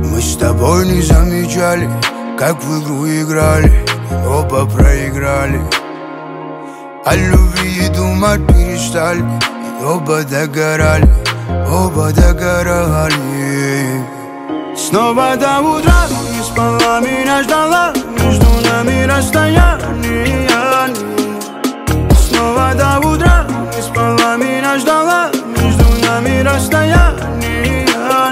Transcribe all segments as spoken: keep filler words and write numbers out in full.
Мы с тобой не замечали, как в игру играли, оба проиграли. О любви и думать перестали, и оба догорали, оба догорали. Снова до утра не спала, меня ждала, между нами расстояние. Снова до утра не спала, меня ждала, между нами расстояние.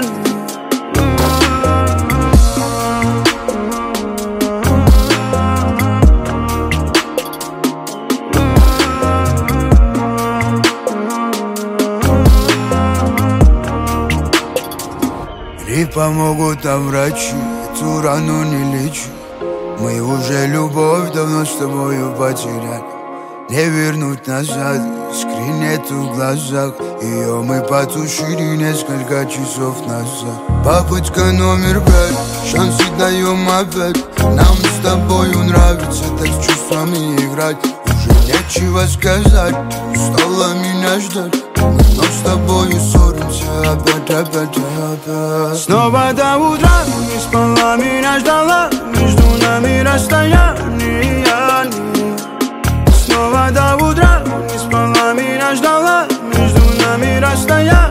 Не помогут нам врачи, эту рану не лечи. Мы уже любовь давно с тобою потеряли. Не вернуть назад, искры нету в глазах. Ее мы потушили несколько часов назад. Попытка номер пять, шансы даем опять. Нам с тобою нравится так с чувствами играть. Уже нечего сказать, устала меня ждать. Мы вновь с тобою ссоримся опять, опять, опять. Снова до утра не спала, меня ждала, между нами расстояние. Снова до утра не спала, меня ждала, между нами расстояние.